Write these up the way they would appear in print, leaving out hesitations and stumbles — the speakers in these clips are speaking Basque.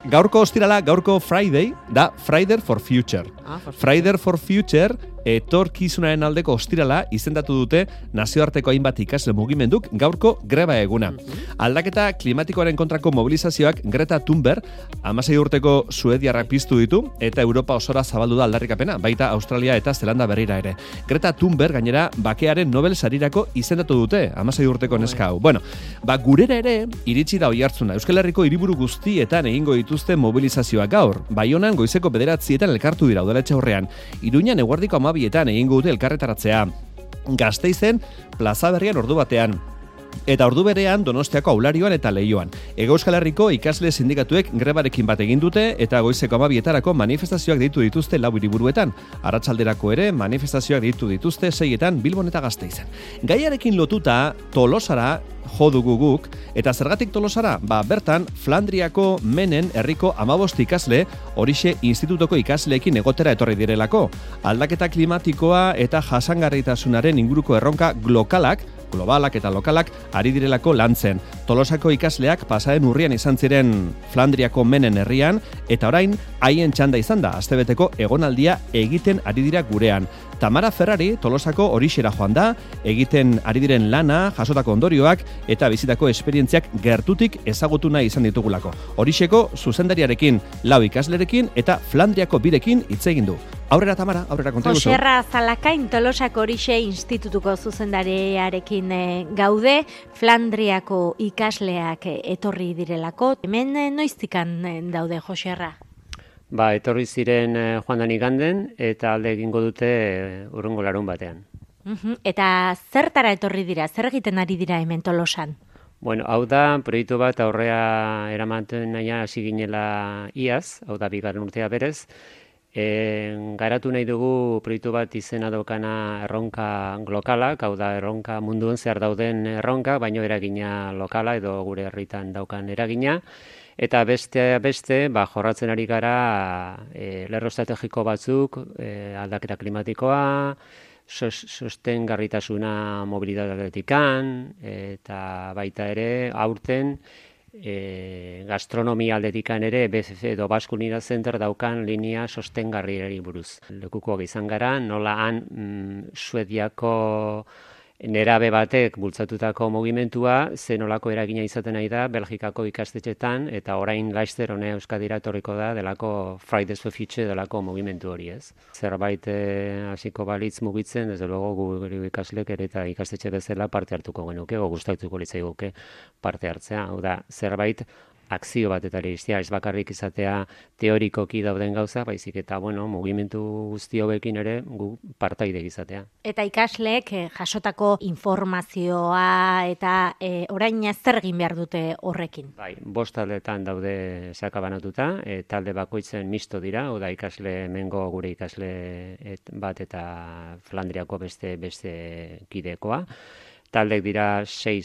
Gaurko ostirala, gaurko Friday, da Friday for Future. Friday for Future, etorkizunaren aldeko ostirala izendatu dute nazioarteko hainbat ikasle mugimenduk gaurko greba eguna. Aldaketa klimatikoaren kontrako mobilizazioak Greta Thunberg 16 urteko suediarrak piztu ditu eta Europa osora zabaldu da aldarrikapena, baita Australia eta Zelanda berrira ere. Greta Thunberg gainera bakearen Nobel sarirako izendatu dute 16 urteko neska hau. Bueno, gurera ere iritsi da oihartzuna. Euskal Herriko hiriburu guztietan egingo dituzte mobilizazioak gaur. Baionan goizeko 9:00 elkartu dira udaletxe aurrean. Iruñan eguerdiko 12:00 egingo dute elkarretaratzea. Gasteizen plaza berrian ordu batean. Eta ordu berean Donostiako Aularioan eta Leioan. Hego Euskal Herriko ikasle sindikatuek grebarekin bat egin dute eta goizeko 12:00 manifestazioak deitu dituzte 4 hiriburuetan. Arratsalderako ere manifestazioak deitu dituzte 6:00 Bilbon eta Gasteizen. Gaiarekin lotuta Tolosara jo dugu guk, eta zergatik Tolosara? Bertan Flandriako Menen herriko 15 ikasle horixe institutoko ikasleekin egotera etorri direlako. Aldaketa klimatikoa eta jasangarritasunaren inguruko erronka globalak eta lokalak ari direlako lantzen. Tolosako ikasleak pasaren urrian izan ziren Flandriako Menen herrian, eta orain haien txanda izan da, astebeteko egonaldia egiten ari dira gurean. Tamara Ferrari Tolosako horixera joan da, egiten ari diren lana, jasotako ondorioak eta bizitako esperientziak gertutik ezagutu nahi izan ditugulako. Horixeko zuzendariarekin, 4 ikaslerekin eta Flandriako 2rekin hitz egin du. Aurrera, Tamara, aurrera konta guzu. Joserra Zalakain Tolosako horixe institutuko zuzendariarekin gaude, Flandriako ikasleak etorri direlako. Hemen noiztikan daude, Joserra? Etorri ziren joan dan iganden eta alde egingo dute urrengo larun batean. Eta zertara etorri dira, zer egiten ari dira hemen Tolosan? Bueno, hau da proiektu bat aurrea eramaten naia hasi ginela iaz, hau da 2. urtea berez. Garatu nahi dugu proiektu bat izena daukana erronka lokalak, hau da erronka munduan zehar dauden erronka, baino eragina lokala edo gure herritan daukan eragina. Eta beste, jorratzen ari gara lerro estrategiko batzuk, aldaketa klimatikoa, sostengarritasuna mobilitateatikan, eta baita ere aurten gastronomia aldetikan ere BCC edo Basque Unidad Center daukan linea sostengarriari buruz. Lekukoak izan gara, nola han Suediako nerabe batek bultzatutako mugimentua zenolako eragina izaten nahi da Belgikako ikastetxetan eta orain Laster hone Euskadira etorriko da delako Fridays for Future delako mugimentu hori, ez. Zerbait hasiko balitz mugitzen, desde luego gure ikaslek ere eta ikastetxe bezala parte hartuko genuke, gustatuko litzaiguke parte hartzea. Hau da, zerbait akzio batetara iztea, ez bakarrik izatea teorikoki dauden gauza, baizik eta mugimendu guzti hauekin ere gu partaide izatea. Eta ikasleek jasotako informazioa eta orain zer egin behar dute horrekin? 5 taldeetan daude sakabanatuta, talde bakoitzen misto dira, oda ikasle mengo gure ikasle bat eta Flandriako beste kidekoa. Taldek dira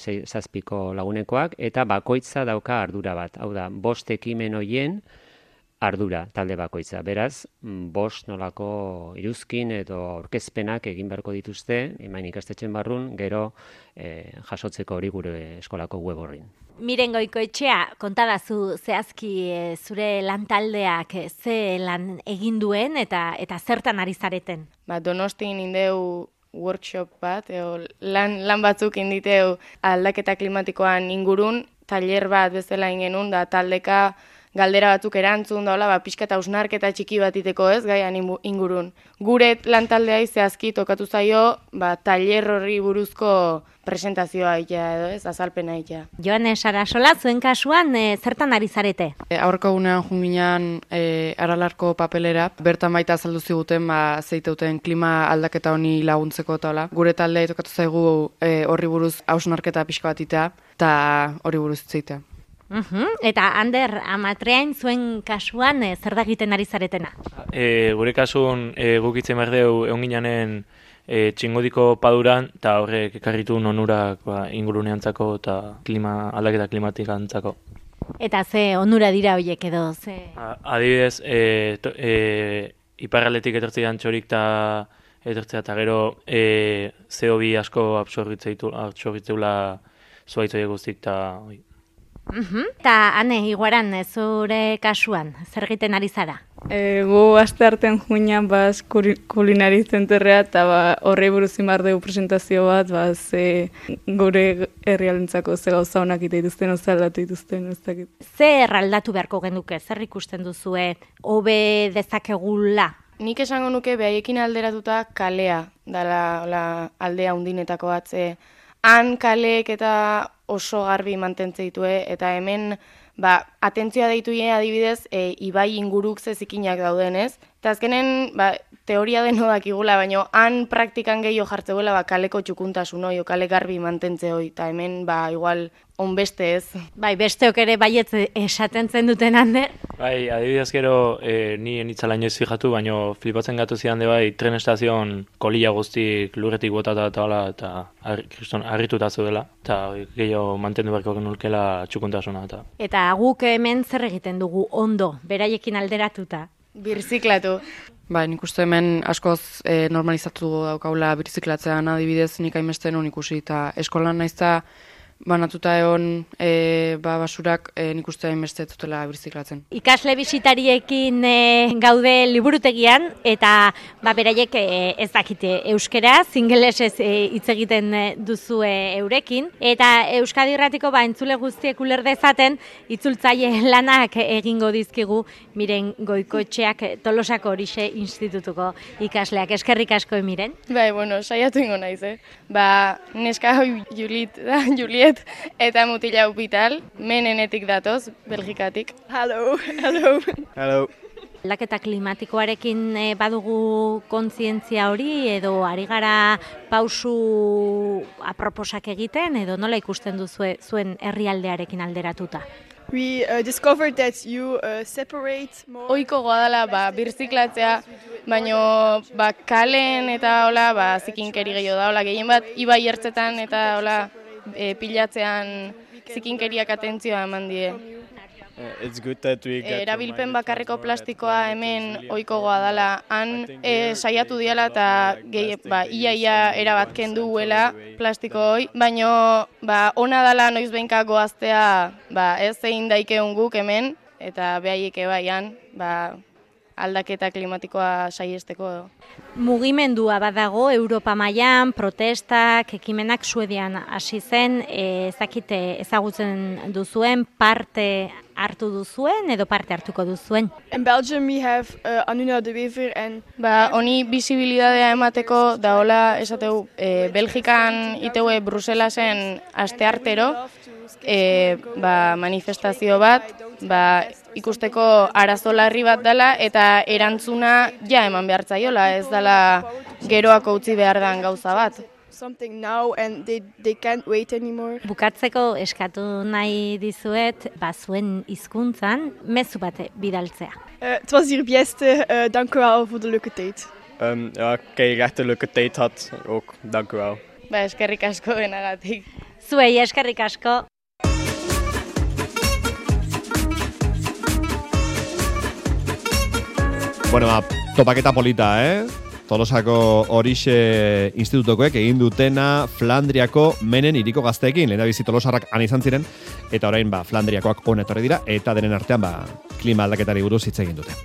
6-7 lagunekoak, eta bakoitza dauka ardura bat. Hau da, 5 ekimen hoien ardura talde bakoitza. Beraz, 5 nolako iruzkin edo aurkezpenak egin beharko dituzte, emain ikastetxen barrun, gero jasotzeko hori gure eskolako web horrin. Miren Goikoetxea, kontadazu zehazki zure lan taldeak ze lan egin duen eta zertan ari zareten? Donostin indeu workshop bat, lan batzuk inditeu aldaketa klimatikoan ingurun, tailer bat bezala ingenun, da taldeka galdera batzuk erantzun daula, pixka eta hausnarketa txiki bat iteko ez, gaian ingurun. Gure lan taldea zehazki tokatu zaio, tailer horri buruzko presentazioa edo ez, azalpena itea. Joane Sarasola, zuen kasuan, zertan ari zarete? Aurreko gunean junginan Aralarko papelera, bertan baita azaldu ziguten zeiteuten klima aldaketa honi laguntzeko eta gure taldea tokatu zaigu horri buruz hausnarketa pixka bat itea, eta horri buruz zeitea. Eta Ander, Amatreain zuen kasuan zer da egiten ari zaretena? Gure kasuan gukitzen behar dugu egon ginanen txingodiko paduran, eta horrek ekarritu onurak inguruneantzako eta aldaketa klimatikantzako. Eta ze onura dira horiek edo? Adibidez, iparraldetik etortzean txorik eta gero CO2 asko absorbitzeula zuaitzoiek guztik eta Eta, Ane, iguaran, zure kasuan, zer egiten ari zara? Gu aste artean juinan kulinari zenterrea eta horrei buruz imar dugu presentazio bat, ze gure herrialentzako ze gauza honak ite dituzten, oza aldatu dituzten, ez dakit. Zer erraldatu beharko genuke, zer ikusten duzue, hobe dezakegula? Nik esango nuke behaiekin alderatuta kalea, dala aldea undinetako bat, han kaleek eta oso garbi mantentze ditue, eta hemen atentzioa deitu adibidez, ibai inguruk zikinak dauden, ez? Eta azkenen, teoria deno dakigula, baina han praktikan gehiago jartzegoela kaleko txukuntasun hoi, kale garbi mantentze hoi, eta hemen, igual, onbeste ez. Bai, besteok ere baietz esaten zen duten Ander? Bai, adibidez gero, ni enitzala inoiz fijatu, baina flipatzen gatu zidan de bai, tren estazion kolila guztik lurretik botata eta harrituta zeudela, eta gehiago mantendu beharko genulkela txukuntasuna. Eta guk hemen zer egiten dugu ondo, beraiekin alderatuta? Birziklatu. Nik uste hemen askoz normalizatu daukaula birziklatzean adibidez nik hainbeste non ikusi, eta eskolan naizta banatuta egon basurak nik uste hainbeste zutela birziklatzen. Ikasle bisitariekin gaude liburutegian, eta beraiek ez dakite euskeraz, ingelesez hitz egiten duzue eurekin, eta Euskadi Irratiko entzule guztiek uler dezaten itzultzaile lanak egingo dizkigu Miren Goikoetxeak Tolosako Horixe Institutuko ikasleak. Eskerrik asko, Miren. Bai, saiatu ingo naiz, neska Juliet eta mutila Upital, menenetik datoz, Belgikatik. Hello. Aldaketa klimatikoarekin badugu kontzientzia hori, edo ari gara pausu aproposak egiten, edo nola ikusten duzue zuen herrialdearekin alderatuta? We discovered that you separate more. Oiko goadala birziklatzea, baino kalen eta hola zikinkeri gehiago da, gehien bat ibai ertzetan eta hola pilatzean zikinkeriak atentzioa eman die. It's good that we get erabilpen bakarreko plastikoa hemen ohikoa dela, han saiatu diala eta ia erabat kendu duela plastiko hoi, baino ona dela noizbehinka goaztea ez zein daikeun guk hemen, eta behaieke baian aldaketa klimatikoa saiesteko. Mugimendua badago Europa mailan, protestak, ekimenak Suedian hasi zen, ezakite ezagutzen duzuen, parte hartu duzuen edo parte hartuko duzuen? In Belgium we have Anuna de Wever and honi bisibilidadea emateko da hola esateu Belgikan iteue Bruselasen asteartero manifestazio bat, ikusteko arazo larri bat dela eta erantzuna eman behar zaiola, ez dela geroako utzi behar dan gauza bat. Something now and they can't wait anymore. Bukatzeko eskatu nahi dizuet, zuen hizkuntzan mezu bat bidaltzea. Het was hier beste, dank u wel voor de leuke tijd. Kijk, echt een leuke tijd had, ook, dank u wel. Eskerrik asko benagatik. Zuei eskerrik asko. Bueno, topaketa polita, Tolosako Horixe Institutokoek egin dutena Flandriako Menen hiriko gazteekin. Lehendabizi Tolosarrak han izan ziren, eta orain Flandriakoak hona etorri dira, eta denen artean klima aldaketari buruz hitz egin dute.